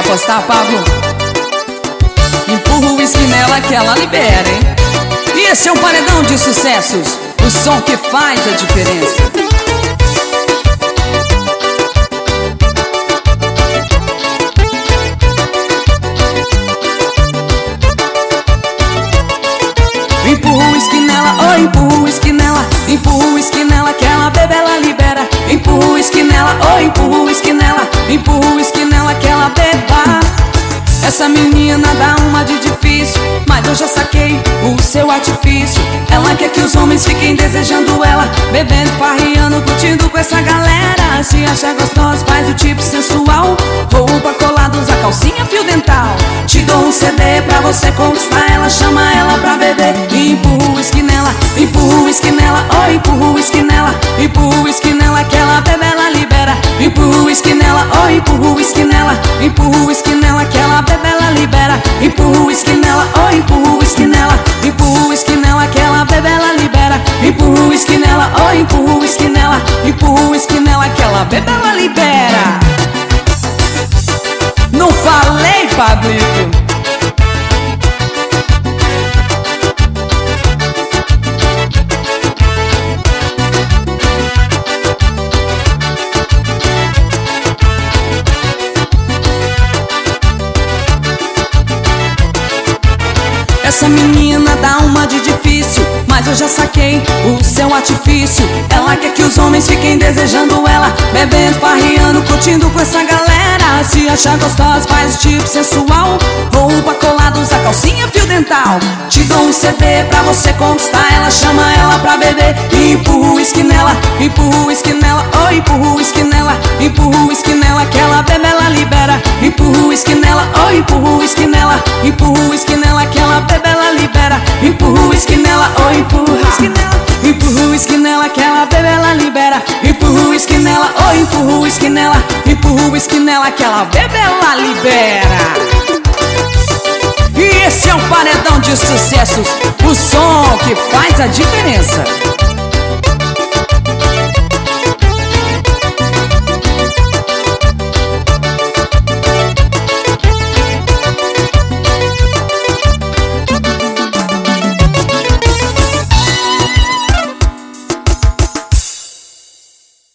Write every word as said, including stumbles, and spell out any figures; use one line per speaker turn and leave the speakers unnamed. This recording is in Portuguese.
apostar, Pablo? Empurra o uísque nela que ela libera, hein? E esse é um paredão de sucessos, o som que faz a diferença. Empurra o uísque nela, oh, empurra o uísque nela. Empurra o uísque nela que ela bebe, ela libera. Empurra o uísque nela, oh, empurra o uísque nela. Empurra o uísque nela que ela beba. Essa menina dá uma de difícil, mas eu já saquei o seu artifício. Ela quer que os homens fiquem desejando ela, bebendo, farreando, curtindo com essa galera. Se acha gostosa, faz o tipo sensual, roupa colada, usa calcinha, fio dental. Te dou um C D pra você conquistar ela, chama ela pra beber. Empurra o uísque nela, empurra o uísque nela, oh, empurra o uísque nela. Empurra o uísque nela que ela bebe, ela libera. Empurra o uísque nela, oh, empurra o uísque nela. Empurra o uísque nela que ela bebe, ela libera. Empurra o uísque nela, oh, empurra o uísque nela. Empurra o uísque nela que ela bebe, ela libera. Empurra o uísque nela, oh, empurra o uísque nela. Empurra o uísque nela que ela bebe, ela libera. Não falei, Pablito? Essa menina dá uma de difícil, mas eu já saquei o seu artifício. Ela quer que os homens fiquem desejando ela, bebendo, farreando, curtindo com essa galera. Se achar gostosa, faz o tipo sensual, roupa colada, usa calcinha, fio dental. Te dou um C D pra você conquistar ela, chama ela pra beber. Empurra o uísque nela, empurra o uísque nela, oh, empurra o uísque nela. Empurra o uísque nela que ela bebe, ela libera. Empurra o uísque nela, oh, empurra o uísque nela. Empurra o uísque nela que ela bebe, ela libera. Empurra o uísque nela, oh, empurra o uísque nela. Empurra o uísque nela que ela bebe, ela libera. Empurra o uísque nela, oh, empurra o uísque nela. Empurra o uísque nela que ela bebe, ela libera. E esse é um paredão de sucessos, o som que faz a diferença.